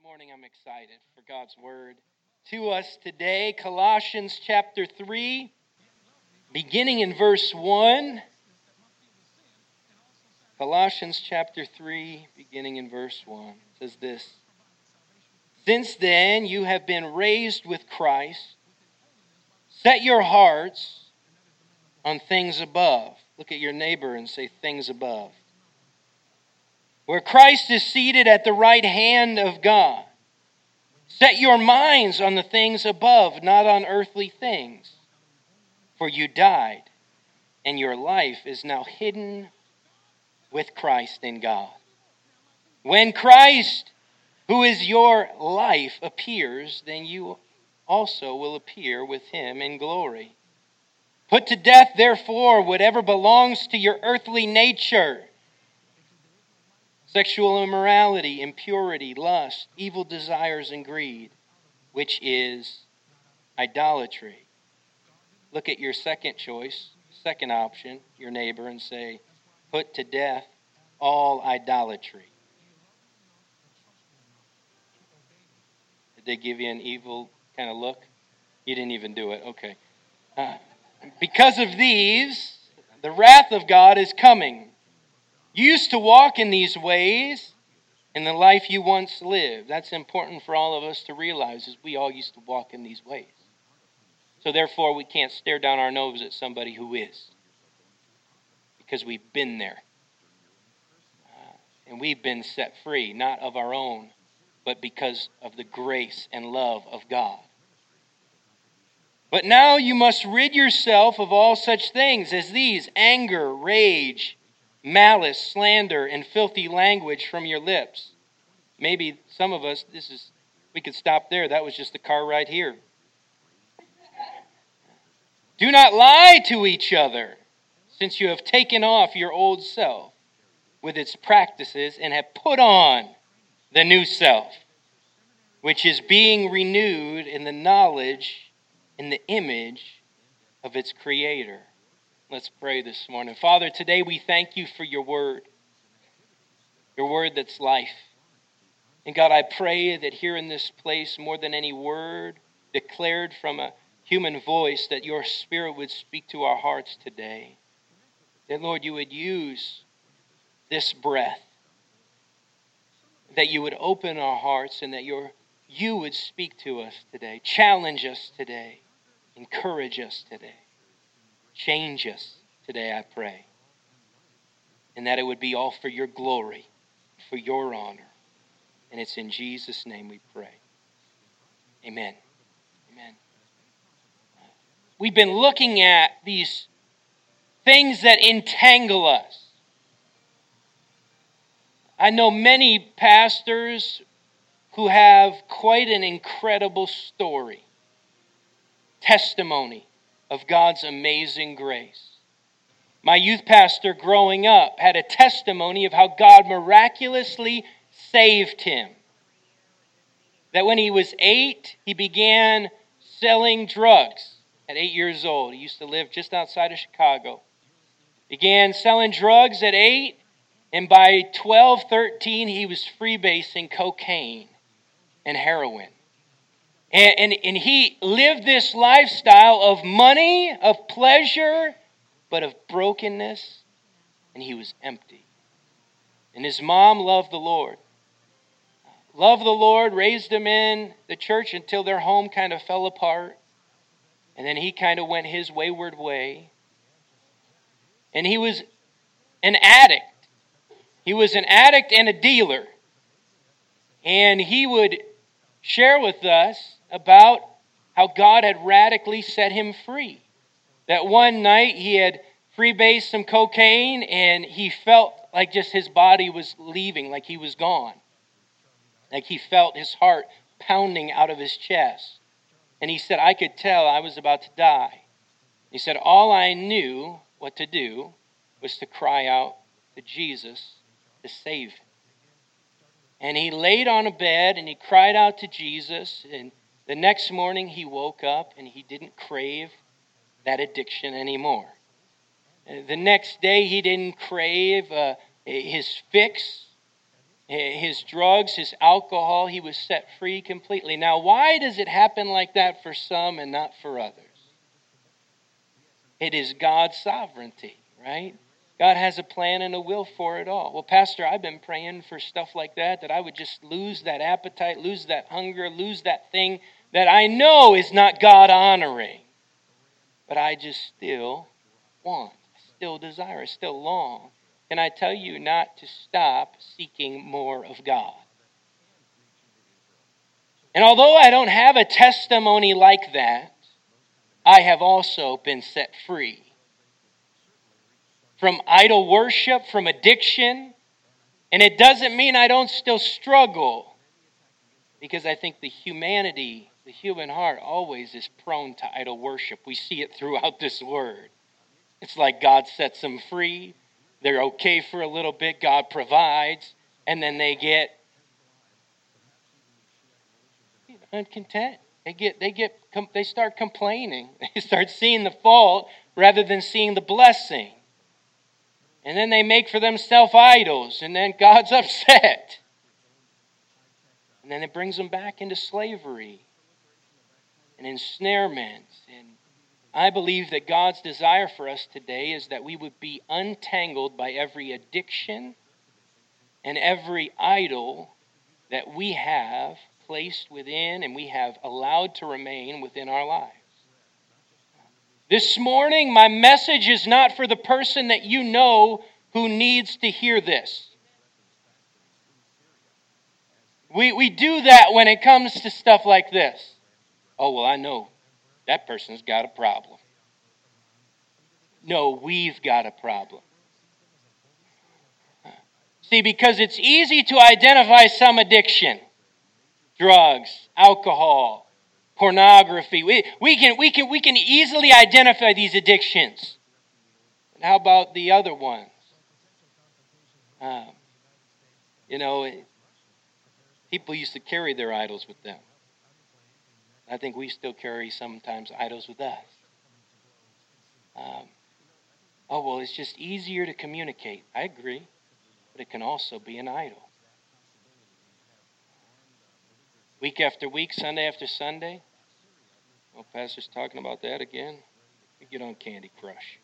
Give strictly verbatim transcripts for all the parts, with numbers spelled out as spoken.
morning I'm excited for God's word to us today. Colossians chapter three, beginning in verse one. Colossians chapter three, beginning in verse one, says this. Since then you have been raised with Christ. Set your hearts on things above. Look at your neighbor and say, things above. Where Christ is seated at the right hand of God. Set your minds on the things above, not on earthly things. For you died, and your life is now hidden with Christ in God. When Christ, who is your life, appears, then you also will appear with him in glory. Put to death, therefore, whatever belongs to your earthly nature. Sexual immorality, impurity, lust, evil desires, and greed, which is idolatry. Look at your second choice, second option, your neighbor, and say, put to death all idolatry. Did they give you an evil kind of look? You didn't even do it. Okay. Uh, because of these, the wrath of God is coming. You used to walk in these ways in the life you once lived. That's important for all of us to realize, is we all used to walk in these ways. So therefore, we can't stare down our nose at somebody who is. Because we've been there. Uh, and we've been set free, not of our own, but because of the grace and love of God. But now you must rid yourself of all such things as these: anger, rage, malice, slander, and filthy language from your lips. Maybe some of us, this is, we could stop there. That was just the car right here. Do not lie to each other, since you have taken off your old self with its practices and have put on the new self, which is being renewed in the knowledge, in the image of its creator. Let's pray this morning. Father, today we thank you for your word. Your word that's life. And God, I pray that here in this place, more than any word declared from a human voice, that your Spirit would speak to our hearts today. That, Lord, you would use this breath. That you would open our hearts and that your you would speak to us today. Challenge us today. Encourage us today. Change us today, I pray. And that it would be all for your glory, for your honor. And it's in Jesus' name we pray. Amen. Amen. We've been looking at these things that entangle us. I know many pastors who have quite an incredible story, testimony of God's amazing grace. My youth pastor growing up had a testimony of how God miraculously saved him. That when he was eight, he began selling drugs at eight years old. He used to live just outside of Chicago. Began selling drugs at eight, and by twelve, thirteen, he was freebasing cocaine and heroin. And, and, and he lived this lifestyle of money, of pleasure, but of brokenness, and he was empty. And his mom loved the Lord. Loved the Lord, raised him in the church until their home kind of fell apart. And then he kind of went his wayward way. And he was an addict. He was an addict and a dealer. And he would share with us about how God had radically set him free. That one night he had freebased some cocaine and he felt like just his body was leaving, like he was gone. Like he felt his heart pounding out of his chest. And he said, I could tell I was about to die. He said, all I knew what to do was to cry out to Jesus to save him. And he laid on a bed and he cried out to Jesus. And the next morning he woke up and he didn't crave that addiction anymore. The next day he didn't crave uh, his fix. His drugs, his alcohol, he was set free completely. Now, why does it happen like that for some and not for others? It is God's sovereignty, right? God has a plan and a will for it all. Well, Pastor, I've been praying for stuff like that, that I would just lose that appetite, lose that hunger, lose that thing that I know is not God-honoring. But I just still want, still desire, I still long. Can I tell you not to stop seeking more of God? And although I don't have a testimony like that, I have also been set free from idol worship, from addiction. And it doesn't mean I don't still struggle, because I think the humanity, the human heart always is prone to idol worship. We see it throughout this word. It's like God sets them free. They're okay for a little bit. God provides. And then they get uncontent. They get, they get, they start complaining. They start seeing the fault rather than seeing the blessing. And then they make for themselves idols. And then God's upset. And then it brings them back into slavery and ensnarement. And I believe that God's desire for us today is that we would be untangled by every addiction and every idol that we have placed within and we have allowed to remain within our lives. This morning, my message is not for the person that you know who needs to hear this. We, we do that when it comes to stuff like this. Oh, well, I know that person's got a problem. No, we've got a problem. See, because it's easy to identify some addiction. Drugs, alcohol, pornography. We, we, can, we, can, we can easily identify these addictions. And how about the other ones? Um, you know, people used to carry their idols with them. I think we still carry sometimes idols with us. Um, oh, well, it's just easier to communicate. I agree. But it can also be an idol. Week after week, Sunday after Sunday. Well, Pastor's talking about that again. We get on Candy Crush.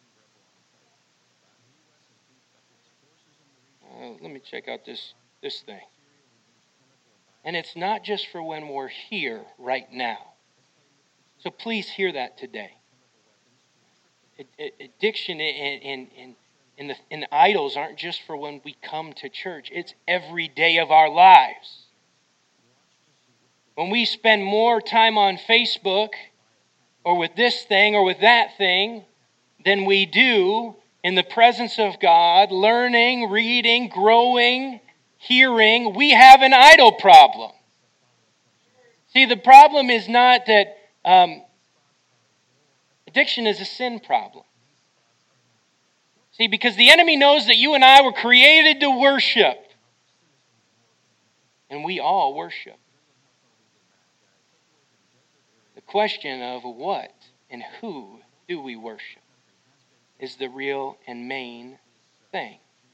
Uh, let me check out this, this thing. And it's not just for when we're here right now. So please hear that today. Addiction and, and, and, and, the, and the idols aren't just for when we come to church. It's every day of our lives. When we spend more time on Facebook or with this thing or with that thing than we do in the presence of God, learning, reading, growing, hearing, we have an idol problem. See, the problem is not that um, addiction is a sin problem. See, because the enemy knows that you and I were created to worship. And we all worship. The question of what and who do we worship is the real and main thing.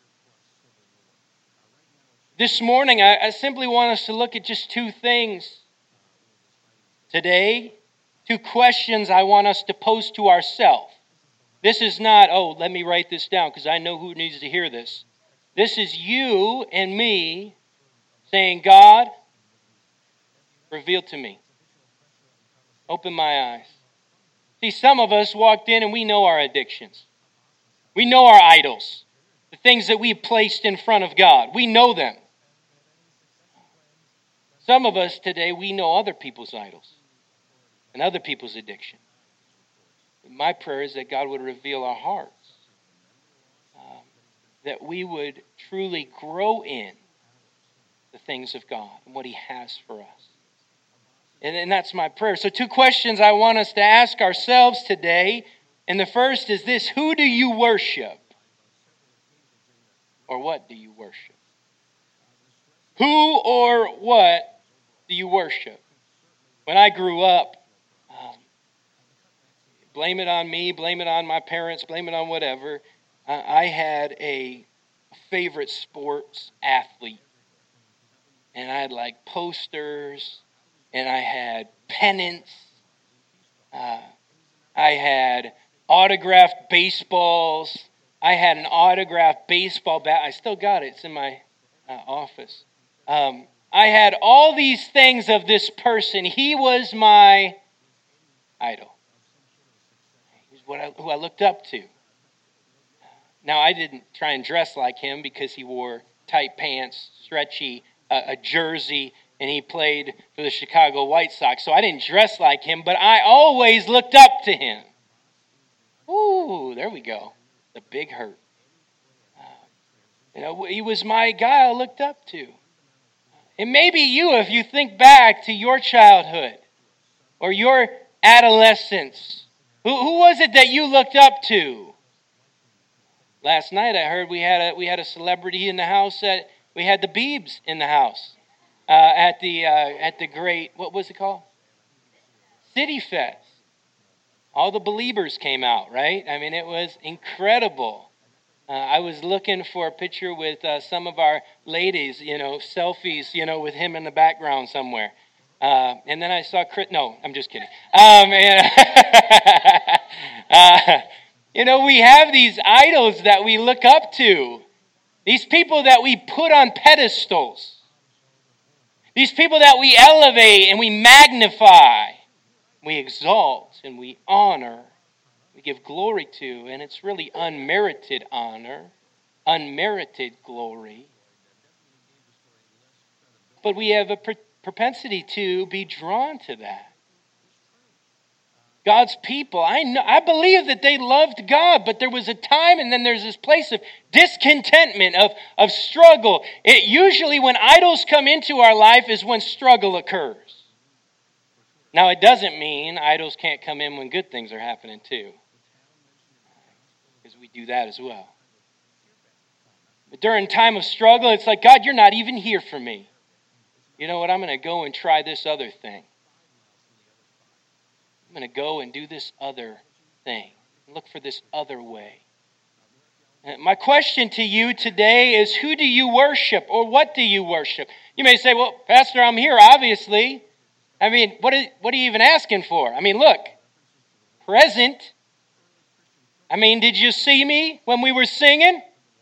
This morning, I, I simply want us to look at just two things. Today, two questions I want us to pose to ourselves. This is not, oh, let me write this down because I know who needs to hear this. This is you and me saying, God, reveal to me. Open my eyes. See, some of us walked in and we know our addictions. We know our idols. The things that we've placed in front of God. We know them. Some of us today, we know other people's idols and other people's addiction. My prayer is that God would reveal our hearts. Um, that we would truly grow in the things of God and what He has for us. And, and that's my prayer. So two questions I want us to ask ourselves today. And the first is this: who do you worship? Or what do you worship? Who or what do you worship? When I grew up, um, blame it on me, blame it on my parents, blame it on whatever. Uh, I had a favorite sports athlete. and I had like posters, and I had pennants. Uh, I had autographed baseballs. I had an autographed baseball bat. I still got it. It's in my uh, office. Um, I had all these things of this person. He was my idol. He's what I, who I looked up to. Now, I didn't try and dress like him because he wore tight pants, stretchy, uh, a jersey, and he played for the Chicago White Sox. So I didn't dress like him, but I always looked up to him. Ooh, there we go. The big hurt. Uh, you know, he was my guy I looked up to. And maybe you, if you think back to your childhood or your adolescence, who, who was it that you looked up to? Last night I heard we had a we had a celebrity in the house. That we had the Biebs in the house uh, at the uh, at the great, what was it called? City Fest. All the Beliebers came out, right? I mean, it was incredible. Uh, I was looking for a picture with uh, some of our ladies, you know, selfies, you know, with him in the background somewhere. Uh, and then I saw Chris. No, I'm just kidding. Um, and, uh, you know, we have these idols that we look up to. These people that we put on pedestals. These people that we elevate and we magnify. We exalt and we honor. We give glory to. And it's really unmerited honor. Unmerited glory. But we have a propensity to be drawn to that. God's people, I know, I believe that they loved God, but there was a time and then there's this place of discontentment, of, of struggle. It usually when idols come into our life is when struggle occurs. Now it doesn't mean idols can't come in when good things are happening too. Because we do that as well. But during time of struggle, it's like, God, you're not even here for me. You know what, I'm going to go and try this other thing. I'm going to go and do this other thing. Look for this other way. And my question to you today is, who do you worship or what do you worship? You may say, well, Pastor, I'm here, obviously. I mean, what are, what are you even asking for? I mean, look, present. I mean, did you see me when we were singing?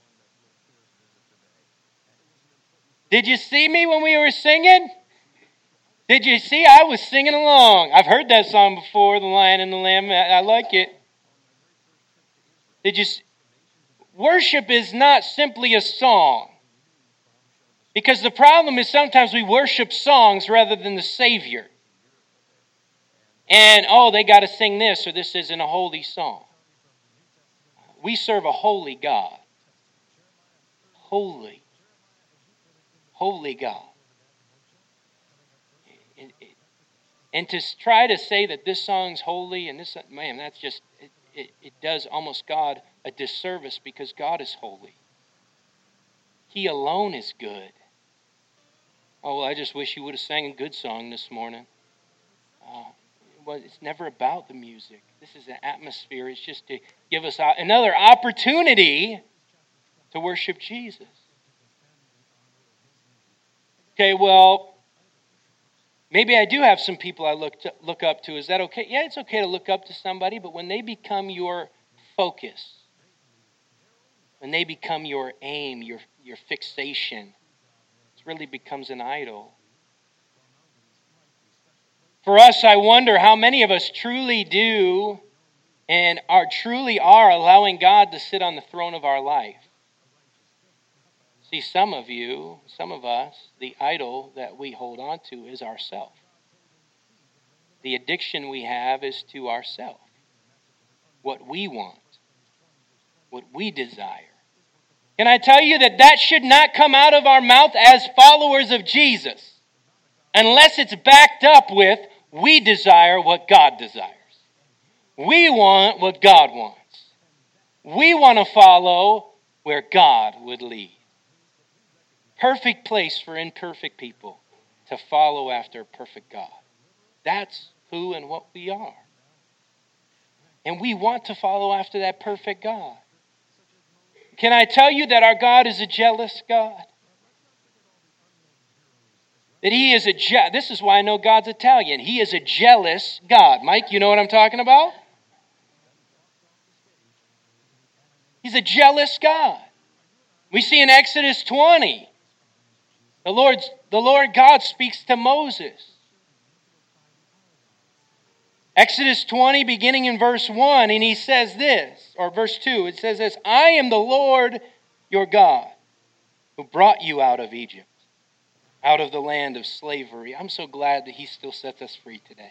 Did you see me when we were singing? Did you see? I was singing along. I've heard that song before, The Lion and the Lamb. I like it. Did you? Worship is not simply a song. Because the problem is sometimes we worship songs rather than the Savior. And, oh, they got to sing this or this isn't a holy song. We serve a holy God. Holy. Holy God. And to try to say that this song's holy and this, man, that's just, it, it, it does almost God a disservice because God is holy. He alone is good. Oh, well, I just wish you would have sang a good song this morning. Uh, well, it's never about the music. This is an atmosphere. It's just to give us another opportunity to worship Jesus. Okay, well, maybe I do have some people I look to, look up to. Is that okay? Yeah, it's okay to look up to somebody, but when they become your focus, when they become your aim, your, your fixation, it really becomes an idol. For us, I wonder how many of us truly do and are truly are allowing God to sit on the throne of our life. See, some of you, some of us, the idol that we hold on to is ourself. The addiction we have is to ourself. What we want. What we desire. Can I tell you that that should not come out of our mouth as followers of Jesus unless it's backed up with, we desire what God desires. We want what God wants. We want to follow where God would lead. Perfect place for imperfect people to follow after a perfect God. That's who and what we are. And we want to follow after that perfect God. Can I tell you that our God is a jealous God? that he is a, je- this is why I know God's Italian. He is a jealous God. Mike, you know what I'm talking about? He's a jealous God. We see in Exodus twenty, the Lord's, the Lord God speaks to Moses. Exodus twenty, beginning in verse one, and he says this, or verse two, it says this, I am the Lord your God who brought you out of Egypt, out of the land of slavery. I'm so glad that he still sets us free today.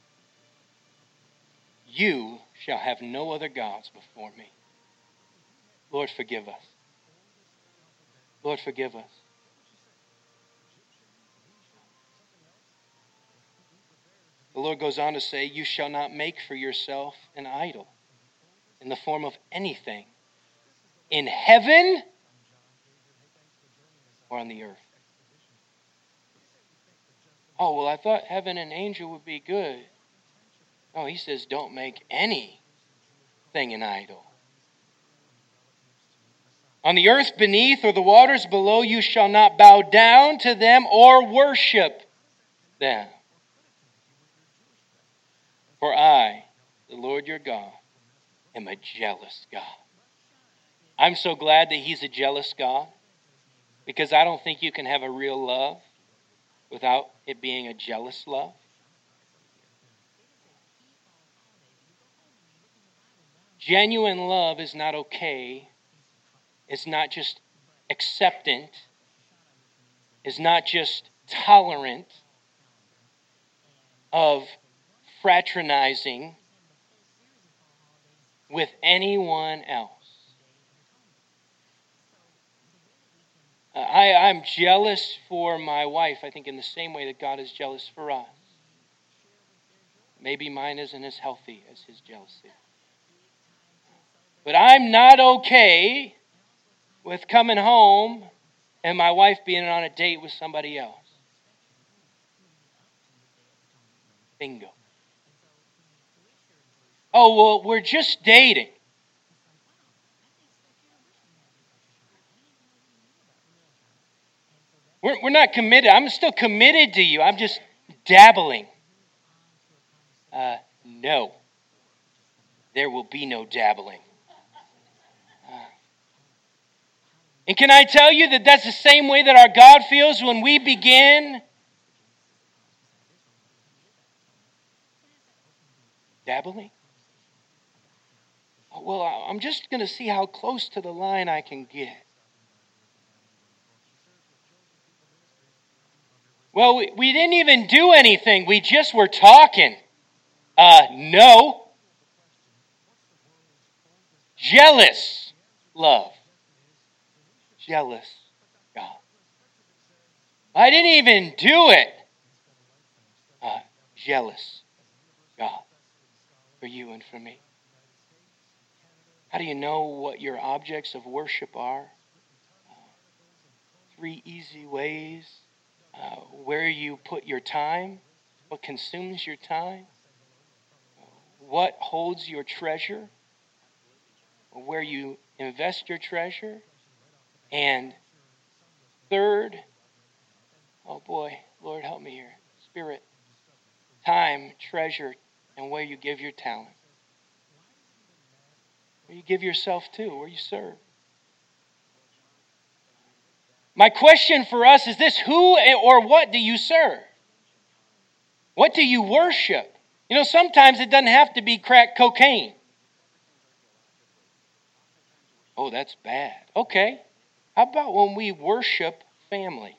You shall have no other gods before me. Lord, forgive us. Lord, forgive us. The Lord goes on to say, you shall not make for yourself an idol in the form of anything in heaven or on the earth. Oh, well, I thought heaven and angel would be good. No, he says don't make anything an idol. On the earth beneath or the waters below, you shall not bow down to them or worship them. For I, the Lord your God, am a jealous God. I'm so glad that he's a jealous God, because I don't think you can have a real love without it being a jealous love. Genuine love is not okay. It's not just acceptant. It's not just tolerant of fraternizing with anyone else. Uh, I, I'm jealous for my wife, I think in the same way that God is jealous for us. Maybe mine isn't as healthy as his jealousy. But I'm not okay with coming home and my wife being on a date with somebody else. Bingo. Oh, well, we're just dating. We're, we're not committed. I'm still committed to you. I'm just dabbling. Uh, no. There will be no dabbling. Uh, and can I tell you that that's the same way that our God feels when we begin dabbling? Well, I'm just going to see how close to the line I can get. Well, we, we didn't even do anything. We just were talking. Uh, no. Jealous love. Jealous God. I didn't even do it. Uh, jealous God. For you and for me. How do you know what your objects of worship are? Uh, three easy ways. Uh, where you put your time. What consumes your time. What holds your treasure. Where you invest your treasure. And third, oh boy, Lord help me here. Spirit, time, treasure, and where you give your talent. Where you give yourself to, where you serve. My question for us is this: who or what do you serve? What do you worship? You know, sometimes it doesn't have to be crack cocaine. Oh, that's bad. Okay. How about when we worship family?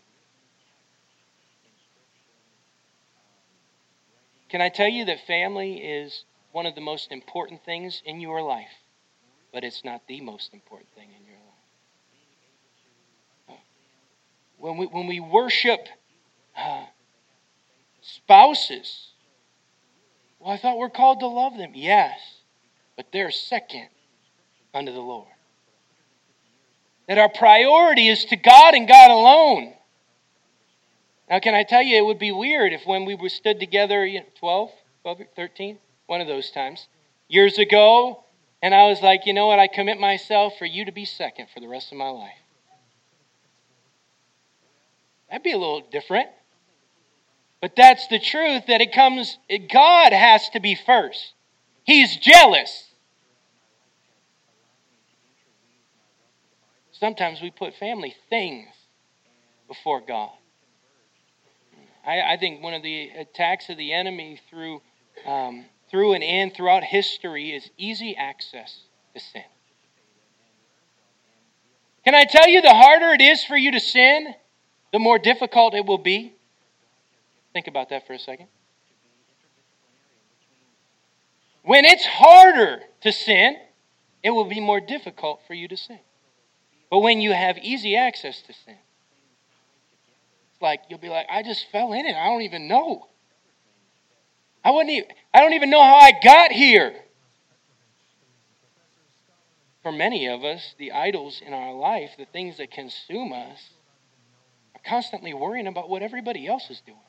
Can I tell you that family is one of the most important things in your life, but it's not the most important thing in your life. When we, when we worship uh, spouses, well, I thought we're called to love them. Yes, but they're second unto the Lord. That our priority is to God and God alone. Now, can I tell you, it would be weird if when we were stood together, you know, twelve, twelve, thirteen, one of those times, years ago, and I was like, you know what, I commit myself for you to be second for the rest of my life. That'd be a little different. But that's the truth, that it comes, God has to be first. He's jealous. Sometimes we put family things before God. I, I think one of the attacks of the enemy through, um, through and in throughout history is easy access to sin. Can I tell you, the harder it is for you to sin, the more difficult it will be? Think about that for a second. When it's harder to sin, it will be more difficult for you to sin. But when you have easy access to sin, it's like you'll be like, I just fell in it. I don't even know. I wouldn't even, I don't even know how I got here. For many of us, the idols in our life, the things that consume us, are constantly worrying about what everybody else is doing.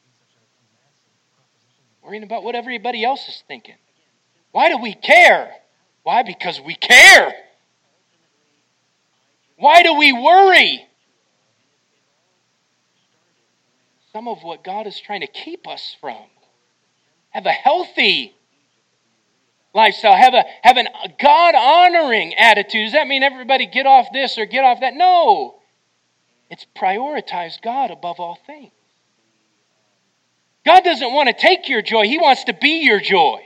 Worrying about what everybody else is thinking. Why do we care? Why? Because we care. Why do we worry? Some of what God is trying to keep us from. Have a healthy lifestyle. Have a have an God-honoring attitude. Does that mean everybody get off this or get off that? No. It's prioritize God above all things. God doesn't want to take your joy. He wants to be your joy.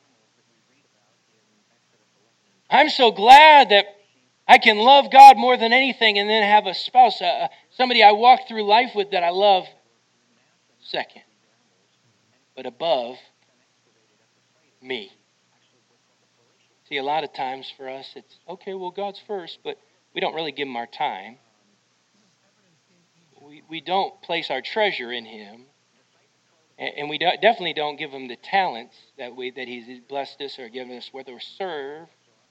I'm so glad that I can love God more than anything and then have a spouse, uh, somebody I walk through life with that I love second, but above me. See, a lot of times for us, it's, okay, well, God's first, but we don't really give Him our time. We, we don't place our treasure in Him. And, and we do, definitely don't give Him the talents that we that He's blessed us or given us, whether we serve.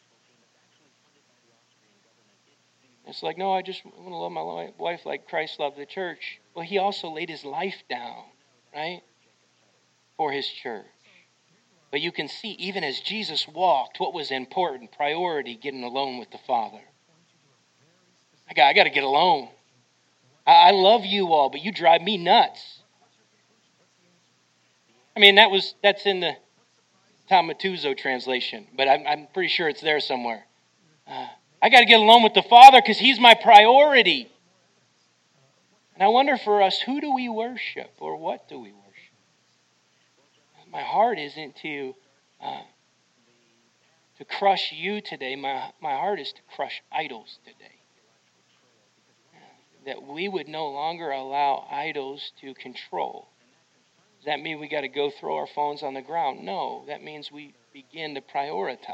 It's like, no, I just want to love my wife like Christ loved the church. Well, He also laid His life down, right, for His church. But you can see, even as Jesus walked, what was important, priority, getting alone with the Father. I got, I got to get alone. I, I love you all, but you drive me nuts. I mean, that was that's in the Tom Matuzo translation, but I'm, I'm pretty sure it's there somewhere. Uh, I got to get alone with the Father because He's my priority. And I wonder for us, who do we worship or what do we worship? My heart isn't to uh, to crush you today. My, my heart is to crush idols today. That we would no longer allow idols to control. Does that mean we got to go throw our phones on the ground? No, that means we begin to prioritize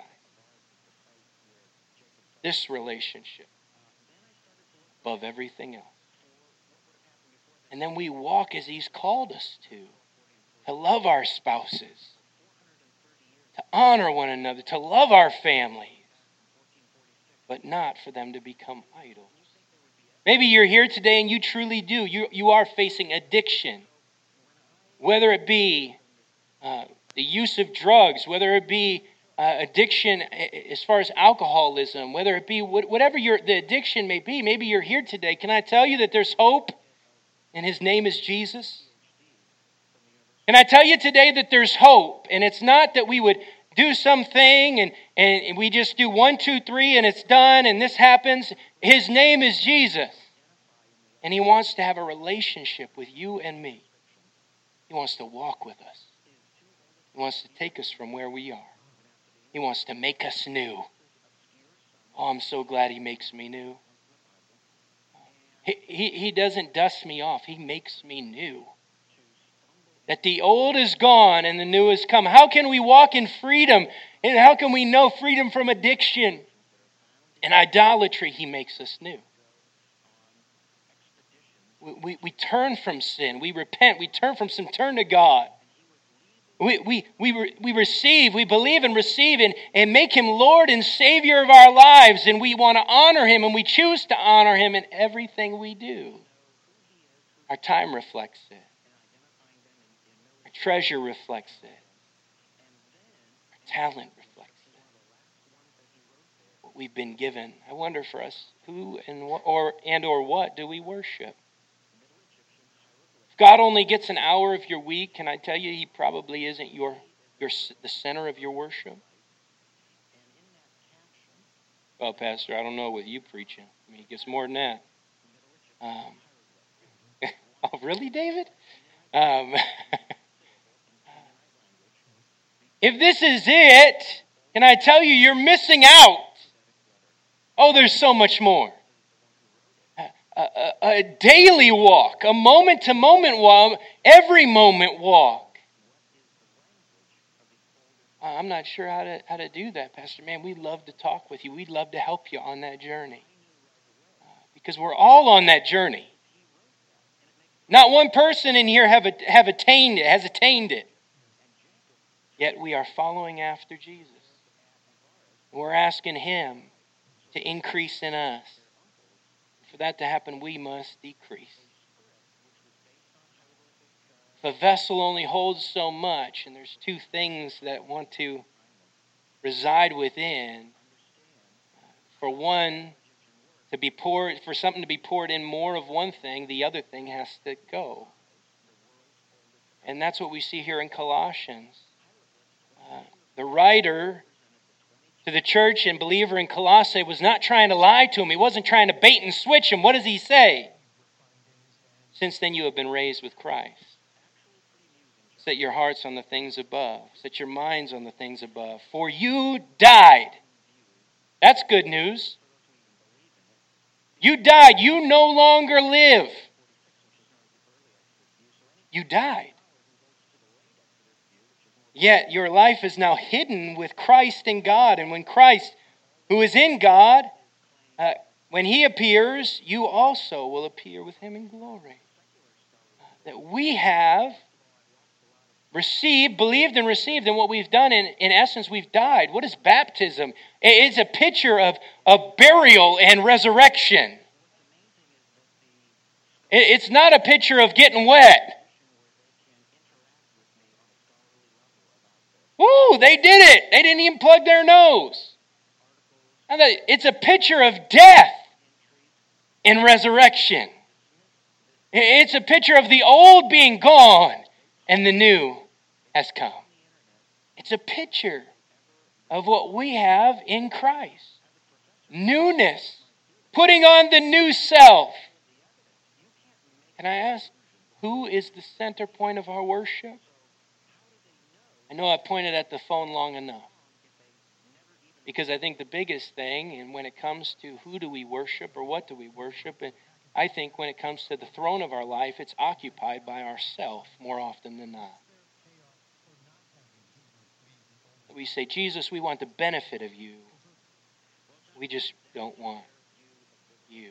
this relationship above everything else. And then we walk as He's called us to, to love our spouses, to honor one another, to love our families, but not for them to become idols. Maybe you're here today and you truly do. You, you are facing addiction, whether it be uh, the use of drugs, whether it be uh, addiction as far as alcoholism, whether it be whatever your the addiction may be. Maybe you're here today. Can I tell you that there's hope, and His name is Jesus? Can I tell you today that there's hope? And it's not that we would do something and, and we just do one, two, three, and it's done, and this happens. His name is Jesus. And He wants to have a relationship with you and me. He wants to walk with us. He wants to take us from where we are. He wants to make us new. Oh, I'm so glad He makes me new. He, he, he doesn't dust me off. He makes me new. That the old is gone and the new has come. How can we walk in freedom? And how can we know freedom from addiction and idolatry? He makes us new. We, we, we turn from sin. We repent. We turn from sin. Turn to God. We, we, we, re, we receive. We believe and receive and, and make Him Lord and Savior of our lives. And we want to honor Him, and we choose to honor Him in everything we do. Our time reflects it. Treasure reflects it. Our talent reflects it. What we've been given. I wonder for us, who and what, or and or what do we worship? If God only gets an hour of your week, can I tell you, he probably isn't your, your the center of your worship? Well, Pastor, I don't know what you preaching. I mean, he gets more than that. Um, oh, really, David? Um, if this is it, can I tell you, you're missing out. Oh, there's so much more. A, a, a daily walk, a moment-to-moment walk, every moment walk. I'm not sure how to how to do that, Pastor. Man, we'd love to talk with you. We'd love to help you on that journey. Uh, because we're all on that journey. Not one person in here have, have attained it, has attained it. Yet we are following after Jesus. We're asking him to increase in us. For that to happen, we must decrease. If a vessel only holds so much, and there's two things that want to reside within, for one to be poured, for something to be poured in more of one thing, the other thing has to go. And that's what we see here in Colossians. Uh, the writer to the church and believer in Colossae was not trying to lie to him. He wasn't trying to bait and switch him. What does he say? Since then you have been raised with Christ. Set your hearts on the things above. Set your minds on the things above. For you died. That's good news. You died. You no longer live. You died. Yet your life is now hidden with Christ in God. And when Christ, who is in God, uh, when he appears, you also will appear with him in glory. That we have received, believed and received, and what we've done, in, in essence, we've died. What is baptism? It's a picture of, of burial and resurrection. It's not a picture of getting wet. Woo, they did it. They didn't even plug their nose. It's a picture of death and resurrection. It's a picture of the old being gone and the new has come. It's a picture of what we have in Christ. Newness. Putting on the new self. Can I ask, who is the center point of our worship? I know I pointed at the phone long enough. Because I think the biggest thing, and when it comes to who do we worship or what do we worship, and I think when it comes to the throne of our life, it's occupied by ourself more often than not. We say, Jesus, we want the benefit of you. We just don't want you.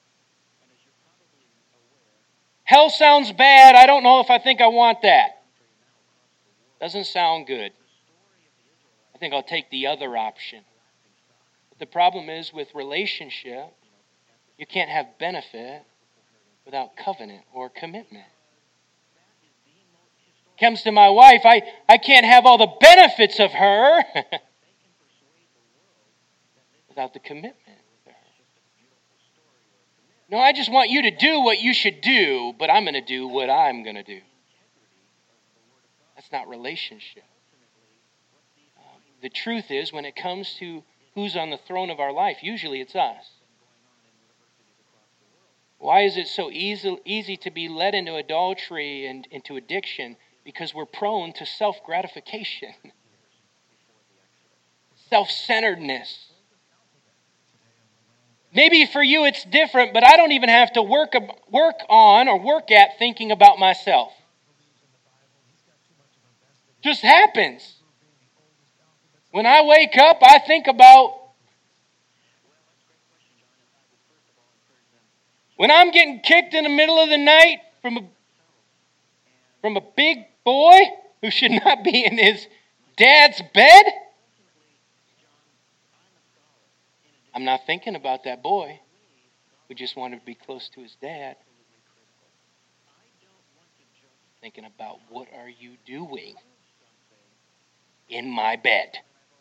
Hell sounds bad. I don't know if I think I want that. Doesn't sound good. I think I'll take the other option. But the problem is with relationship, you can't have benefit without covenant or commitment. Comes to my wife, I, I can't have all the benefits of her without the commitment to her. No, I just want you to do what you should do, but I'm going to do what I'm going to do. That's not relationship. Um, the truth is, when it comes to who's on the throne of our life, usually it's us. Why is it so easy, easy to be led into adultery and into addiction? Because we're prone to self-gratification. Self-centeredness. Maybe for you it's different, but I don't even have to work, work on or work at thinking about myself. Just happens. When I wake up, I think about when I'm getting kicked in the middle of the night from a, from a big boy who should not be in his dad's bed. I'm not thinking about that boy who just wanted to be close to his dad. Thinking about, what are you doing in my bed?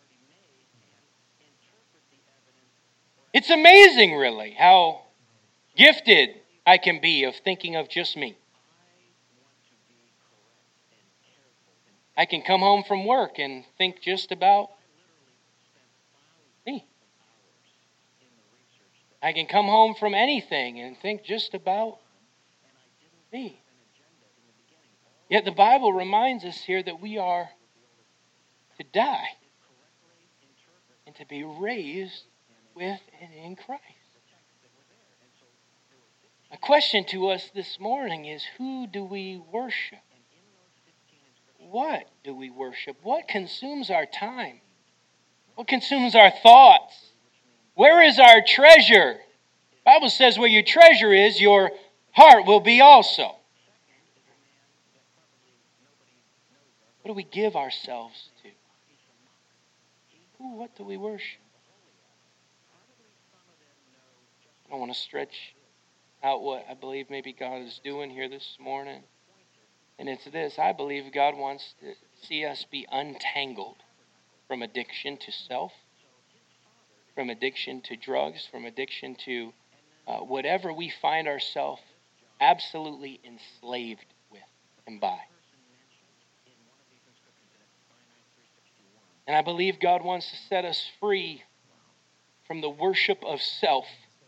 It's amazing, really, how gifted I can be of thinking of just me. I can come home from work and think just about me. I can come home from anything and think just about me. Yet the Bible reminds us here that we are to die and to be raised with and in Christ. A question to us this morning is, who do we worship? What do we worship? What consumes our time? What consumes our thoughts? Where is our treasure? The Bible says where your treasure is, your heart will be also. What do we give ourselves to? Who, what do we worship? I want to stretch out what I believe maybe God is doing here this morning. And it's this: I believe God wants to see us be untangled from addiction to self, from addiction to drugs, from addiction to uh, whatever we find ourselves absolutely enslaved with and by. And I believe God wants to set us free from the worship of self,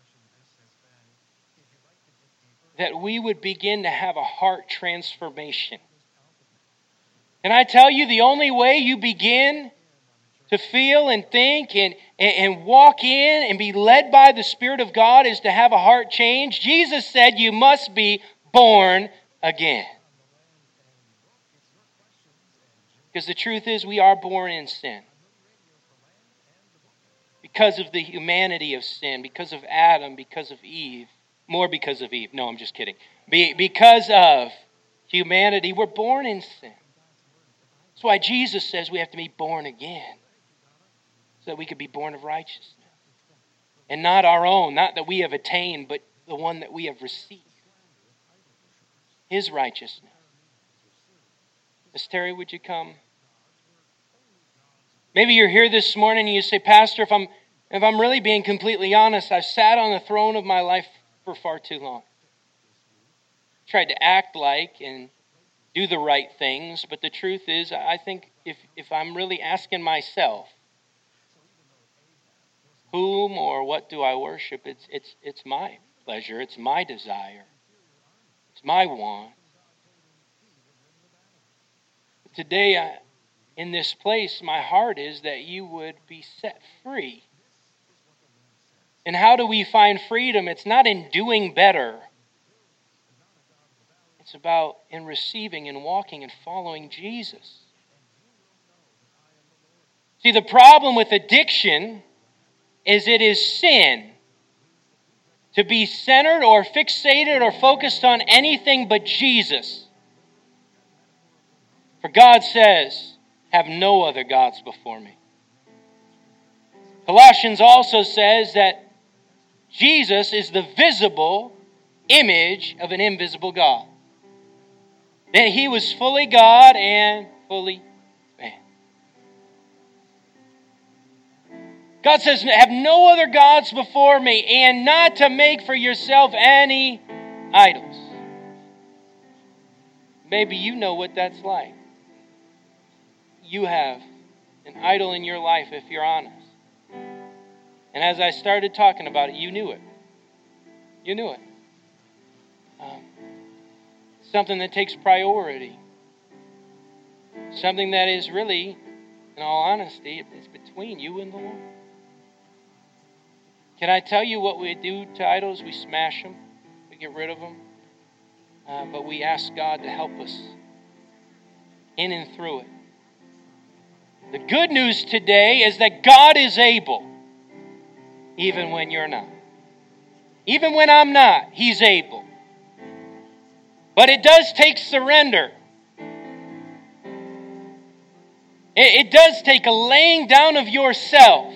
that we would begin to have a heart transformation. And I tell you, the only way you begin to feel and think and, and, and walk in and be led by the Spirit of God is to have a heart change. Jesus said you must be born again. Because the truth is, we are born in sin. Because of the humanity of sin, because of Adam, because of Eve. More because of Eve. No, I'm just kidding. Be, because of humanity, we're born in sin. That's why Jesus says we have to be born again, so that we could be born of righteousness. And not our own, not that we have attained, but the one that we have received. His righteousness. Miss Terry, would you come? Maybe you're here this morning and you say, Pastor, if I'm if I'm really being completely honest, I've sat on the throne of my life for far too long. Tried to act like and do the right things, but the truth is, I think if, if I'm really asking myself, whom or what do I worship, it's it's it's my pleasure, it's my desire, it's my want. Today, I, in this place, my heart is that you would be set free. And how do we find freedom? It's not in doing better. It's about in receiving and walking and following Jesus. See, the problem with addiction is it is sin to be centered or fixated or focused on anything but Jesus. For God says, have no other gods before me. Colossians also says that Jesus is the visible image of an invisible God. That he was fully God and fully man. God says, have no other gods before me, and not to make for yourself any idols. Maybe you know what that's like. You have an idol in your life, if you're honest. And as I started talking about it, you knew it. You knew it. Um, something that takes priority. Something that is really, in all honesty, it's between you and the Lord. Can I tell you what we do to idols? We smash them. We get rid of them. Uh, but we ask God to help us in and through it. The good news today is that God is able, even when you're not. Even when I'm not, He's able. But it does take surrender. It, it does take a laying down of yourself.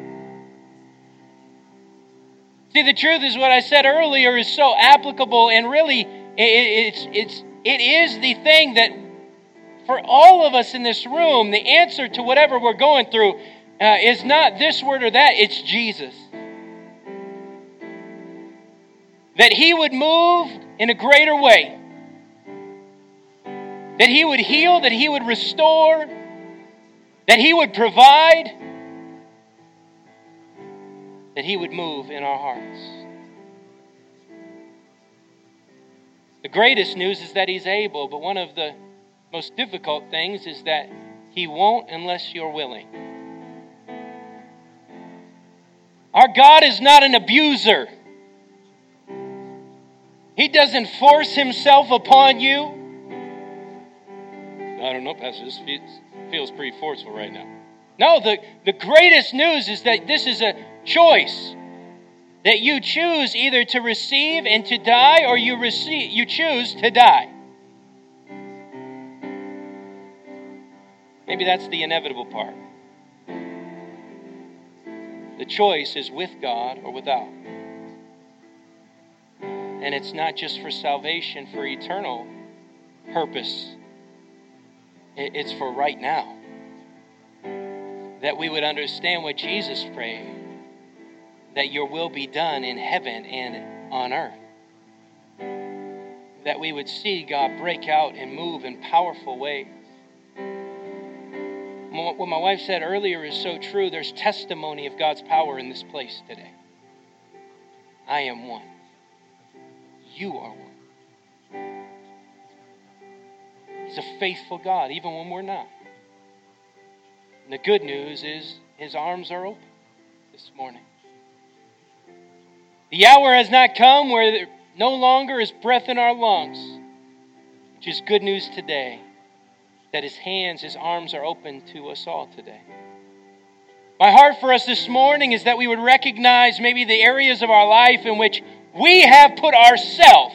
See, the truth is what I said earlier is so applicable, and really, it, it's it's it is the thing that for all of us in this room, the answer to whatever we're going through uh, is not this word or that, it's Jesus. That He would move in a greater way. that He would heal, that He would restore, that He would provide, that He would move in our hearts. The greatest news is that He's able, but one of the most difficult things is that He won't unless you're willing. Our God is not an abuser. He doesn't force Himself upon you. I don't know, Pastor, this feels pretty forceful right now. No, the, the greatest news is that this is a choice. That you choose either to receive and to die, or you receive you choose to die. Maybe that's the inevitable part. The choice is with God or without. And it's not just for salvation, for eternal purpose. It's for right now. That we would understand what Jesus prayed. That your will be done in heaven and on earth. That we would see God break out and move in powerful ways. What my wife said earlier is so true. There's testimony of God's power in this place today. I am one. You are one. He's a faithful God, even when we're not. And the good news is His arms are open this morning. The hour has not come where there no longer is breath in our lungs, which is good news today, that His hands, His arms are open to us all today. My heart for us this morning is that we would recognize maybe the areas of our life in which we have put ourselves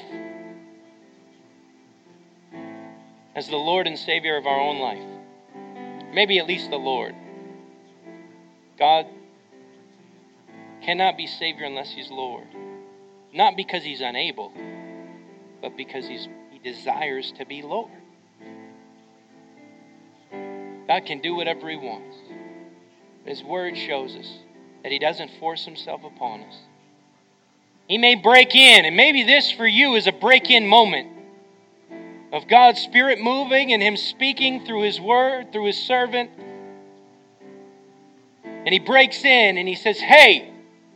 as the Lord and Savior of our own life. Maybe at least the Lord. God cannot be Savior unless He's Lord. Not because He's unable, but because he's, He desires to be Lord. God can do whatever He wants. His Word shows us that He doesn't force Himself upon us. He may break in, and maybe this for you is a break-in moment of God's Spirit moving and Him speaking through His Word, through His servant. And He breaks in and He says, hey,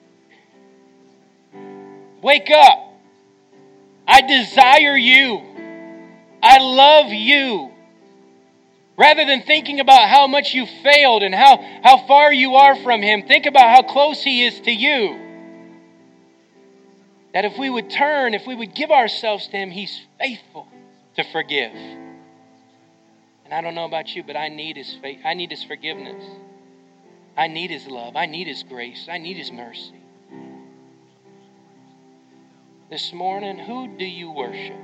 wake up. I desire you. I love you. Rather than thinking about how much you failed and how, how far you are from Him, think about how close He is to you. That if we would turn, if we would give ourselves to Him, He's faithful to forgive. And I don't know about you, but I need His faith. I need His forgiveness. I need His love. I need His grace. I need His mercy. This morning, who do you worship?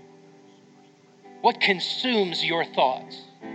What consumes your thoughts?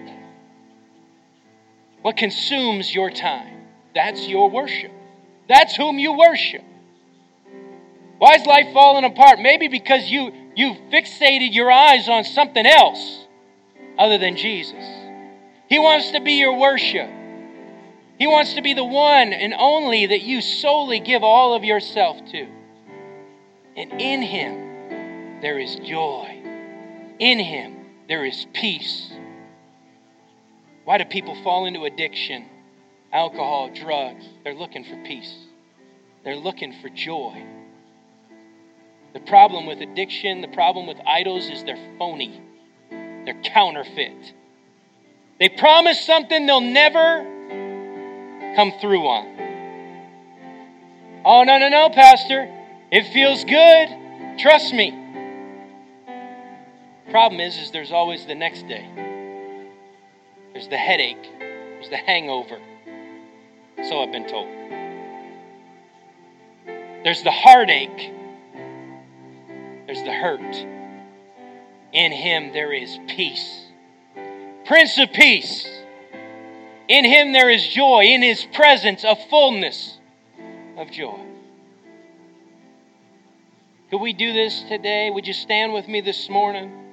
What consumes your time? That's your worship. That's whom you worship. Why is life falling apart? Maybe because you, you've fixated your eyes on something else other than Jesus. He wants to be your worship. He wants to be the one and only that you solely give all of yourself to. And in Him, there is joy. In Him, there is peace. Why do people fall into addiction, alcohol, drugs? They're looking for peace. They're looking for joy. The problem with addiction, the problem with idols is they're phony. They're counterfeit. They promise something they'll never come through on. Oh, no, no, no, Pastor. It feels good. Trust me. Problem is, is there's always the next day. There's the headache. There's the hangover. So I've been told. There's the heartache. There's the hurt. In Him there is peace. Prince of Peace. In Him there is joy. In His presence a fullness of joy. Could we do this today? Would you stand with me this morning?